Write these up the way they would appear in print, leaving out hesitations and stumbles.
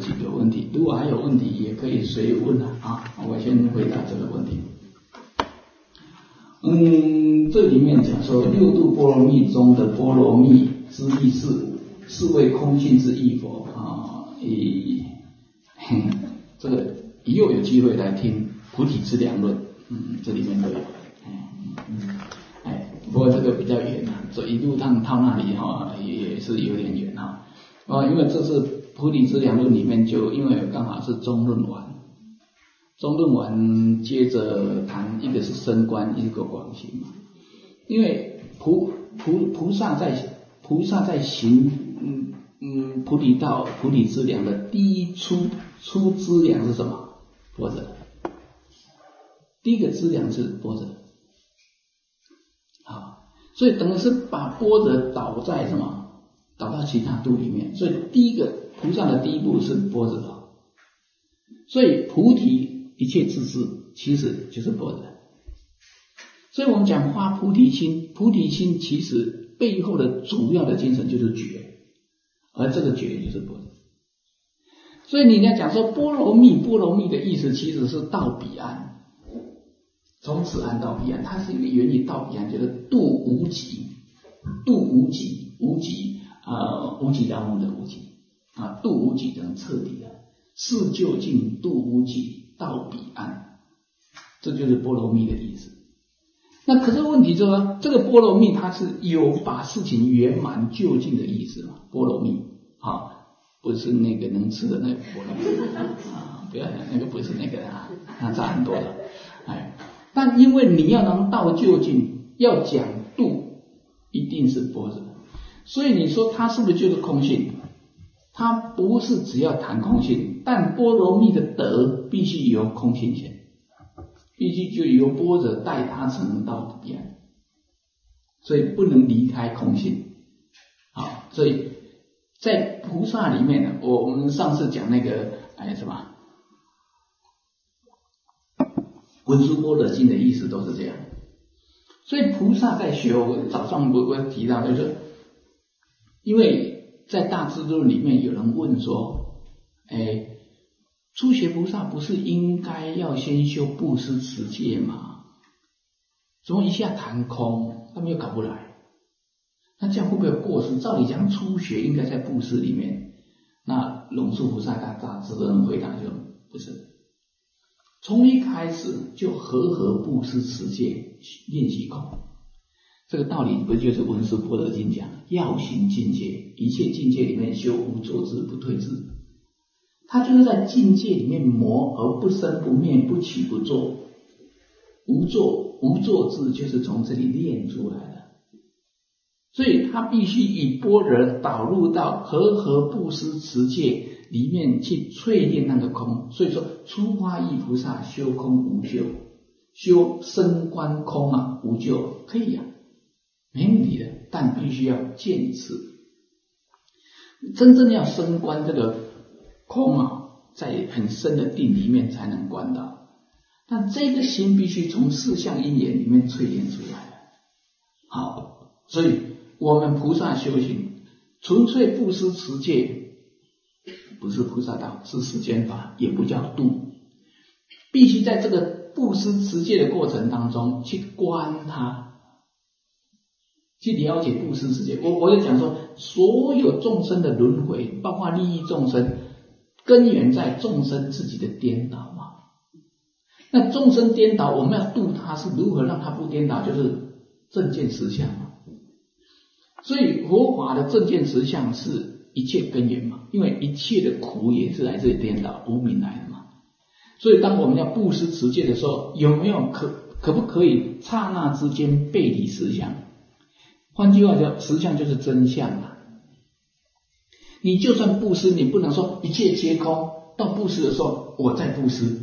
几个问题，如果还有问题也可以随问啊。我先回答这个问题。这里面讲说六度波罗蜜中的波罗蜜之意是为空性之意否啊？这个以后有机会来听菩提资粮论，这里面都有。不过这个比较远这一路趟到那里也是有点远因为这是菩提资粮论里面因为刚好是中论完接着谈一个是升观，一个广行嘛。因为菩萨在行菩提道菩提资粮的第一出资粮是什么？般若。第一个资粮是般若。所以等于是把般若导在什么？导到其他度里面。所以第一个菩萨的第一步是般若。所以菩提一切智智其实就是般若。所以我们讲发菩提心，菩提心其实背后的主要的精神就是觉，而这个觉就是般若。所以你要讲说波罗蜜的意思其实是到彼岸，从此岸到彼岸，它是一个原理，到彼岸就是度无极，无极当中的无极度无极等彻底的是究竟度无极到彼岸，这就是波罗蜜的意思。那可是问题就是说，这个波罗蜜它是有把事情圆满究竟的意思嘛？波罗蜜不是那个能吃的那个波罗蜜不要那个不是那个那差很多了。但因为你要能到究竟，要讲度，一定是般若。所以你说它是不是就是空性？它不是只要谈空性，但波罗蜜的德必须由空性显，必须就由般若带它才能到彼岸，所以不能离开空性。所以在菩萨里面呢，我们上次讲那个什么文殊般若经的意思都是这样。所以菩萨在学，我早上我提到就是因为在大智论里面有人问说初学菩萨不是应该要先修布施持戒吗？怎么一下谈空，他们又搞不来？那这样会不会有过失？照理讲初学应该在布施里面。那龙树菩萨他大智论回答就不是，从一开始就和布施持戒练习空。这个道理不就是文殊般若经讲要行境界，一切境界里面修无作智不退智。他就是在境界里面磨而不生不灭不起不作，无作智就是从这里练出来的。所以他必须以般若导入到和布施持戒里面去淬炼那个空。所以说初发意菩萨修空无咎，修升观空无咎，可以没问题的，但必须要坚持。真正要升观这个空在很深的定里面才能观到，但这个心必须从四相因缘里面淬炼出来的。所以我们菩萨修行纯粹布施持戒不是菩萨道，是世间法，也不叫度。必须在这个布施持戒的过程当中去观它，去了解布施持戒。我就讲说，所有众生的轮回，包括利益众生，根源在众生自己的颠倒嘛。那众生颠倒，我们要度他，是如何让他不颠倒？就是正见实相嘛。所以佛法的正见实相是一切根源嘛，因为一切的苦也是来自于颠倒无明来的嘛。所以当我们要布施持戒的时候，有没有可不可以刹那之间背离实相？换句话讲，实相就是真相你就算布施，你不能说一切皆空，到布施的时候我再布施。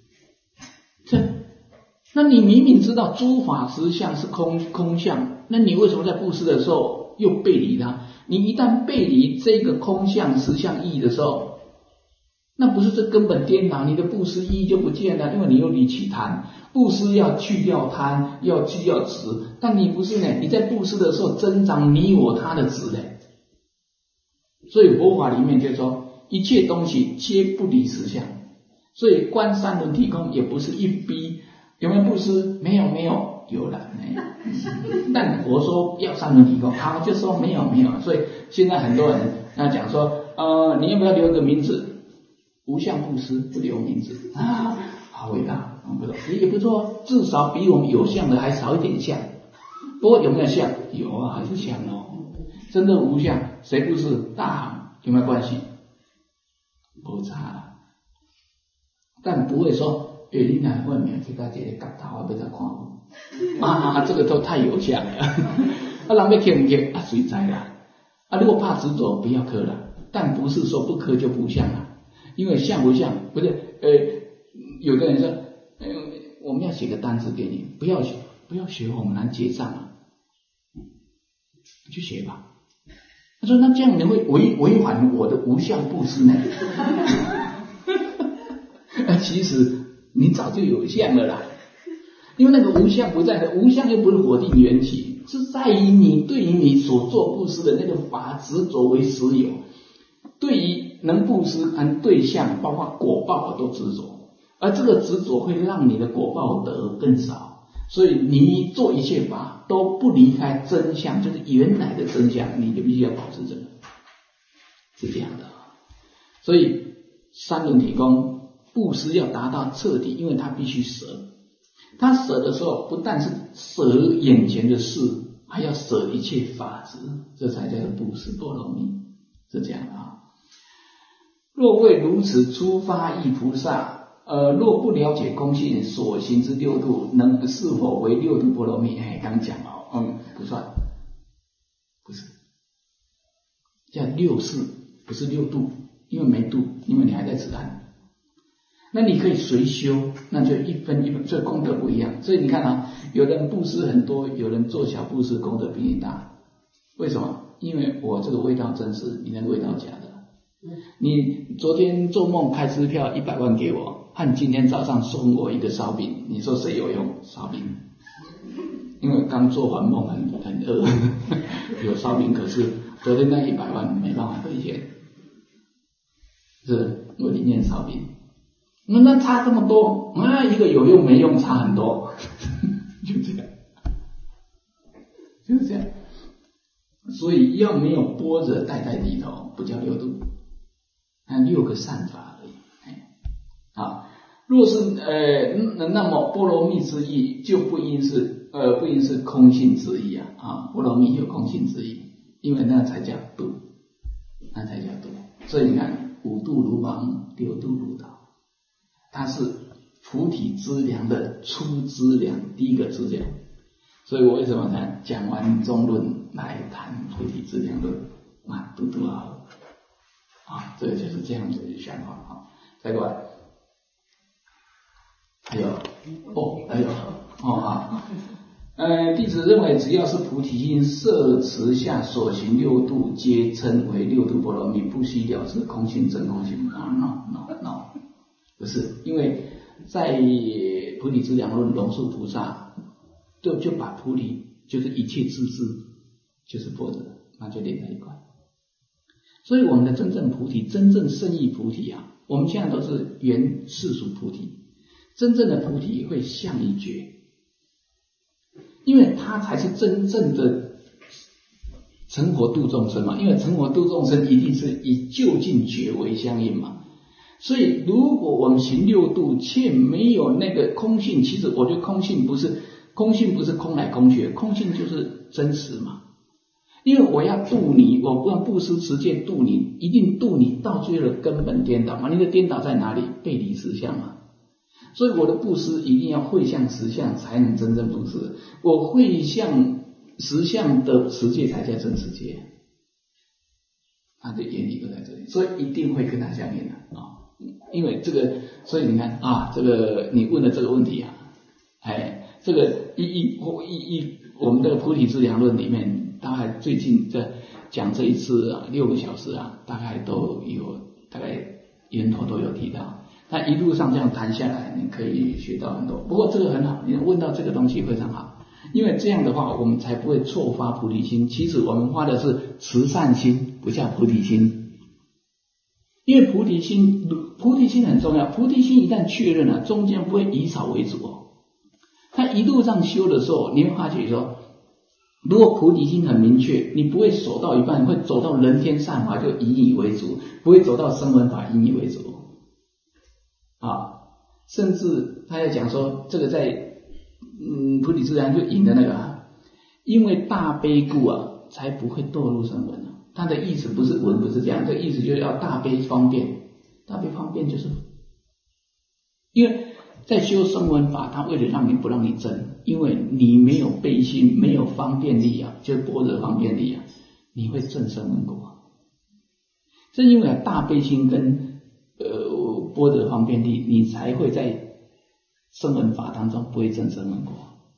那你明明知道诸法实相是空相，那你为什么在布施的时候又背离它？你一旦背离这个空相实相意义的时候，那不是这根本颠倒，你的布施意义就不见了，因为你又离起贪。布施要去掉贪，要去掉执，但你不是呢？你在布施的时候增长你我他的执呢。所以佛法里面就说， 一切东西皆不离实相，所以观三轮体空也不是一逼。有没有布施？没有，有了。但我说要三轮体空，好就说没有。所以现在很多人讲说，你要不要留个名字？无相布施不留名字啊，好伟大，也不错，至少比我们有相的还少一点相。不过有没有相？有啊，还是相哦。真正无相，谁布施大有没有关系？不差，但不会说。你哪外面去到这个角头啊，要再看我这个都太有相了。人要磕不磕谁知啦？如果怕执着，不要磕了。但不是说不磕就不相了，因为相不相不是有的人说，我们要写个单子给你，不要学我们来结账啊，去写吧。他说那这样你会违反我的无相布施呢？其实。你早就有相了啦，因为那个无相不在的，无相又不是否定缘起，是在于你对于你所做布施的那个法执着为实有，对于能布施和对象包括果报都执着，而这个执着会让你的果报得更少，所以你做一切法都不离开真相，就是原来的真相，你就必须要保持这个，是这样的。所以三轮体空布施要达到彻底，因为他必须舍。他舍的时候，不但是舍眼前的事，还要舍一切法执，这才叫做布施波罗蜜，是这样的啊。若为如此出发意菩萨，若不了解空性所行之六度，能是否为六度波罗蜜？刚讲了，不算，不是，叫六事，不是六度，因为没度，因为你还在自然。那你可以随修，那就一分一分，所以功德不一样。所以你看啊，有人布施很多，有人做小布施，功德比你大。为什么？因为我这个味道真实，你那个味道假的。你昨天做梦开支票100万给我，和今天早上送我一个烧饼，你说谁有用？烧饼，因为刚做完梦很饿，有烧饼，可是昨天那100万没办法兑现，是我宁愿烧饼。那差这么多，一个有用没用差很多，就这样，就是这样。所以要没有般若带在里头，不叫六度，那6个善法而已。若是那么波罗蜜之意就不应是空性之意啊，波罗蜜有空性之意，因为那才叫度，那才叫度。所以你看5度如芒，6度如刀。它是菩提资粮的初资粮，第一个资粮。所以我为什么呢？讲完中论来谈菩提资粮论度度好这个就是这样子的想法再过来，还有弟子认为，只要是菩提心摄持下所行六度，皆称为六度波罗蜜，不须了知空性真空性。No， 不是，因为在菩提资粮论龙树菩萨就把菩提就是一切智智就是般若，那就连在一块。所以我们的真正菩提，真正圣意菩提我们现在都是原世俗菩提，真正的菩提会向一觉，因为它才是真正的成佛度众生嘛，因为成佛度众生一定是以究竟觉为相应嘛。所以如果我们行六度却没有那个空性，其实我觉得空性不是空来空去，空性就是真实嘛。因为我要度你，我不让布施持戒度你，一定度你到最后的根本颠倒嘛。你的颠倒在哪里？背离实相嘛。所以我的布施一定要会向实相，才能真正布施。我会向实相的持戒才叫真持戒，它的原理都在这里，所以一定会跟它相应的因为这个，所以你看这个你问的这个问题这个我们这个菩提资粮论里面，大概最近在讲这一次6个小时大概都有，大概源头都有提到。那一路上这样谈下来，你可以学到很多。不过这个很好，你问到这个东西非常好，因为这样的话我们才不会错发菩提心。其实我们发的是慈善心，不叫菩提心。 因为菩提心很重要，菩提心一旦确认了，中间不会以少为主哦。他一路上修的时候，你会发觉说，如果菩提心很明确，你不会走到一半会走到人天善法就以你为主，不会走到声闻法以你为主啊。甚至他要讲说，这个在菩提自然就引的那个因为大悲故才不会堕入声闻。他的意思不是闻，不是这样，这个意思就是要大悲方便。大悲方便就是因为在修声闻法，他为了让你不让你证，因为你没有悲心，没有方便力就是般若方便力你会证声闻果。正因为大悲心跟般若方便力，你才会在声闻法当中不会证声闻果。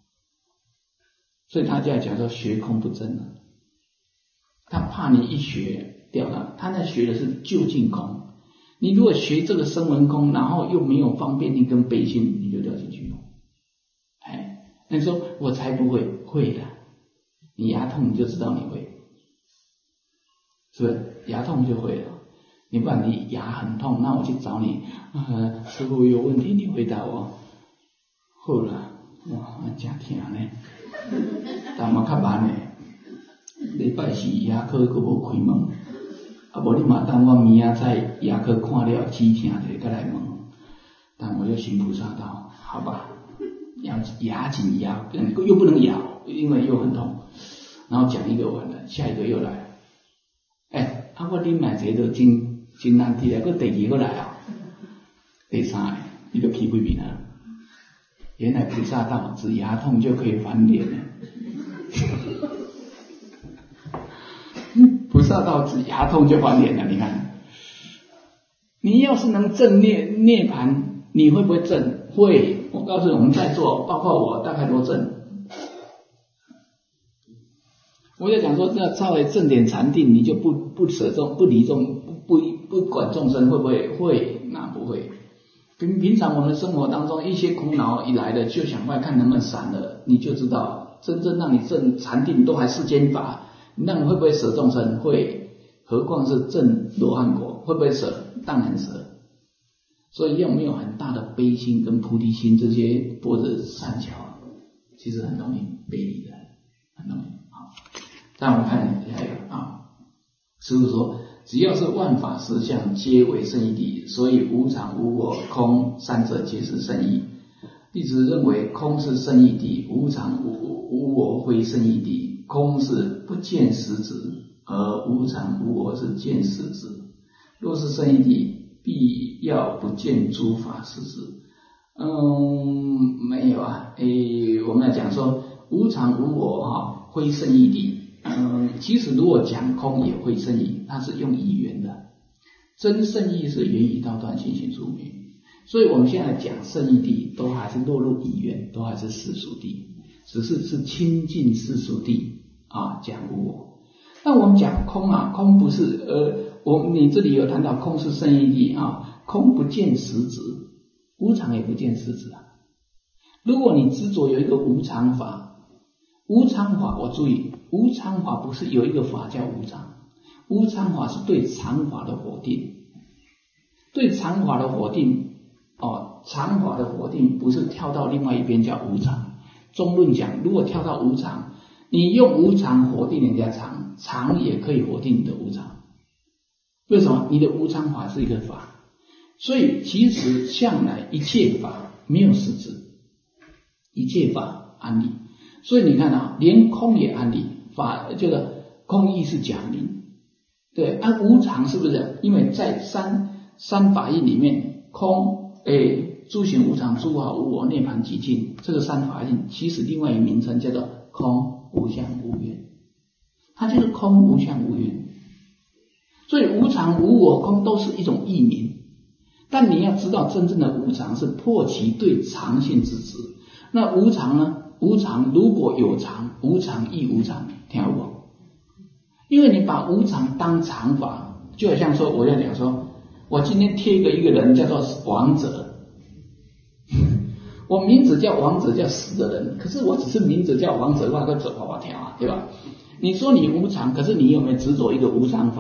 所以他就要讲说学空不证了，他怕你一学掉了，他那学的是究竟空。你如果学这个声闻空，然后又没有方便力跟悲心，你就掉进去了。那你说我才不会，会的。你牙痛你就知道你会，是不是？牙痛就会了。你不然你牙很痛，那我去找你，师父有问题，你回答我。好了，哇，真痛呢，但嘛较慢呢。礼拜四牙科佫无开门，无你嘛等我明仔载牙科看了止痛者再来问。但我就行菩萨道，好吧，牙紧咬，又不能咬，因为又很痛。然后讲一个完了，下一个又来了。我啉奶这都真难题了，佫第二个来第三个你就起鬼面了。原来菩萨道止牙痛就可以翻脸了。菩萨道止牙痛就翻脸了，你看，你要是能证涅盘，你会不会证？会。我告诉你，我们在座，包括我，大概都证。我就讲说，这稍微正点禅定，你就不舍众，不离众，不管众生，会不会？会，那不会。平常我们的生活当中，一些苦恼一来的，就想快看能不能闪了，你就知道，真正让你证禅定都还世间法，那你会不会舍众生？会，何况是证罗汉果，会不会舍？当然舍。所以要没有很大的悲心跟菩提心，这些般若善巧，其实很容易背离的，很容易。但我看还有师父说，只要是万法实相，皆为圣义谛，所以无常、无我、空三者皆是圣义。弟子认为，空是圣义谛，无常、无我非圣义谛。空是不见实质，而无常、无我是见实质。若是圣义谛，必要不见诸法实质。没有我们来讲说，无常、无我非圣义谛。其实如果讲空也会圣义，它是用语言的。真圣义是言语道断，心行处灭。所以我们现在讲圣义谛，都还是落入语言，都还是世俗谛，只是亲近世俗谛讲无我。但我们讲空空不是你这里有谈到空是圣义谛空不见实质，无常也不见实质如果你执着有一个无常法，无常法我注意，无常法不是有一个法叫无常，无常法是对常法的否定，对常法的否定常法的否定不是跳到另外一边叫无常。中论讲，如果跳到无常，你用无常否定人家常，常也可以否定你的无常。为什么？你的无常法是一个法，所以其实向来一切法没有实质，一切法安立。所以你看连空也安立，法这个空义是假名，对，无常是不是？因为在三法印里面，空诸行无常，诸法无我，涅槃寂静，这个三法印其实另外一个名称叫做空无相无愿，它就是空无相无愿。所以无常、无我、空都是一种义名，但你要知道，真正的无常是破其对常性之执。那无常呢？无常如果有常，无常亦无常，听有无？因为你把无常当常法，就好像说，我要讲说，我今天贴一个人叫做王者，我名字叫王者，叫死的人，可是我只是名字叫王者，我个走好跳对吧？你说你无常，可是你有没有执着一个无常法？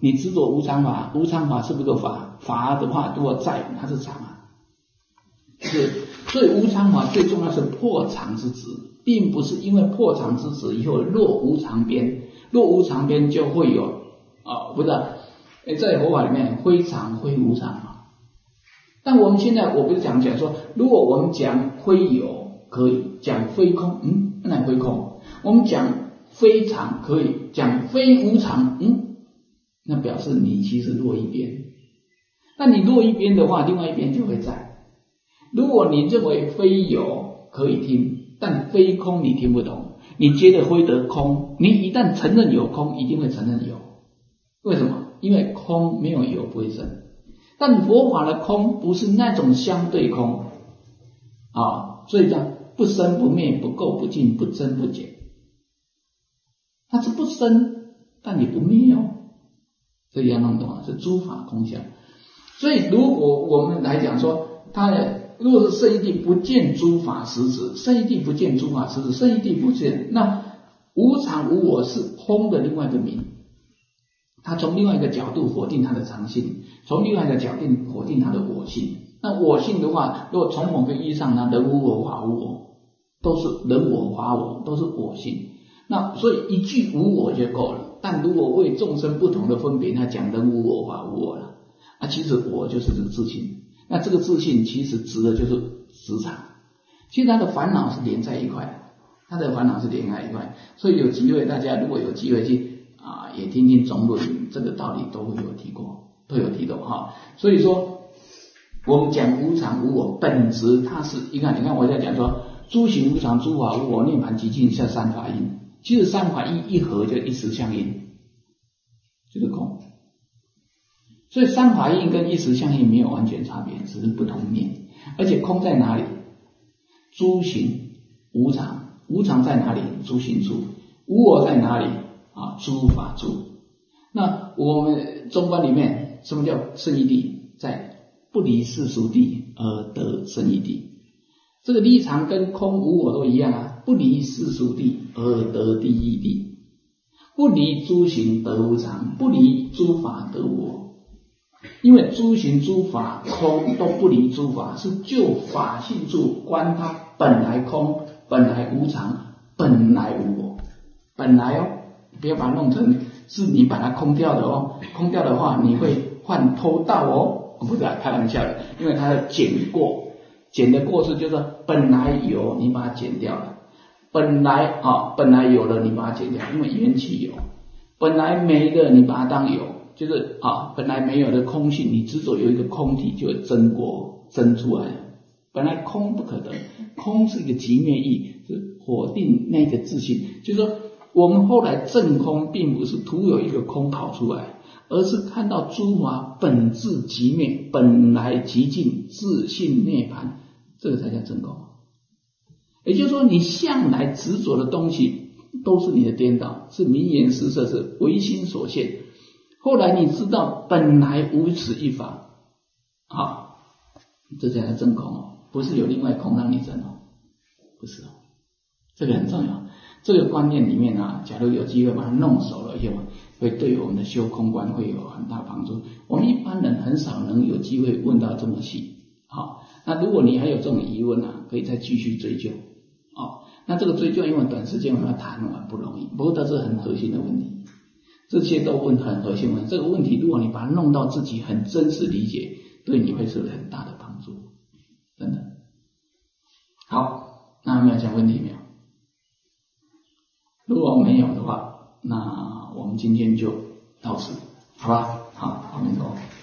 你执着无常法，无常法是不是个法？法的话如果在，它是常啊。所以无常法最重要是破常之执，并不是因为破常之执以后落无常边，落无常边就会有不是在佛法里面非常非无常嘛。但我们现在我不是讲说，如果我们讲非有可以，讲非空，那非空；我们讲非常可以，讲非无常，那表示你其实落一边。那你落一边的话，另外一边就会在。如果你认为非有可以听，但非空你听不懂，你觉得非得空，你一旦承认有空，一定会承认有。为什么？因为空没有有不会生。但佛法的空不是那种相对空所以叫不生不灭，不垢不净，不增不减。它是不生但也不灭所以要弄懂是诸法空相。所以如果我们来讲说，如果是圣义谛不见诸法实质，圣义谛不见诸法实质，圣义谛不见，那无常无我是空的另外一个名。他从另外一个角度否定它的常性，从另外一个角度否定它的我性。那我性的话，如果从某个意义上呢，人无我，法无我，都是人我法我，都是我性。那所以一句无我就够了。但如果为众生不同的分别，他讲人无我，法无我了。其实我就是这个自性。那这个自性其实指的就是实常。其实他的烦恼是连在一块，所以有机会大家如果有机会去也听听总论，这个道理都有提过所以说我们讲无常无我，本质它是你看我在讲说诸行无常，诸法无我，涅槃寂静是三法印。其实三法印一合就一时相应，就是空。所以三法印跟一时相应没有完全差别，只是不同面。而且空在哪里？诸行无常，无常在哪里？诸行处。无我在哪里？诸法处。那我们中观里面什么叫圣义谛？在不离世俗谛而得圣义谛。这个立场跟空无我都一样不离世俗谛而得第一谛，不离诸行得无常，不离诸法得无我。因为诸行诸法空都不离诸法，是就法性处观它本来空，本来无常，本来无我。本来不要把它弄成是你把它空掉的空掉的话你会犯偷盗不是开玩笑的。因为它的减过，减的过失就是本来有你把它减掉了，本来有了你把它减掉，因为缘起有，本来没的你把它当有，就是本来没有的空性，你执着有一个空体就会增出来了。本来空不可得，空是一个极灭义，是否定那个自性。就是说我们后来证空并不是徒有一个空跑出来，而是看到诸法本质极灭，本来极尽，自性涅槃，这个才叫证空。也就是说你向来执着的东西都是你的颠倒，是名言施设，是唯心所现。后来你知道本来无此一法，这才叫证空不是有另外空让你证不是这个很重要。这个观念里面假如有机会把它弄熟了以后，会对我们的修空观会有很大帮助。我们一般人很少能有机会问到这么细。那如果你还有这种疑问可以再继续追究。那这个追究因为短时间我们要谈完不容易，不过这是很核心的问题，这些都问很核心问题。这个问题如果你把它弄到自己很真实理解，对你会是很大的帮助，真的。好，那还没有讲问题没有？如果没有的话，那我们今天就到此，好吧？好，阿弥陀佛。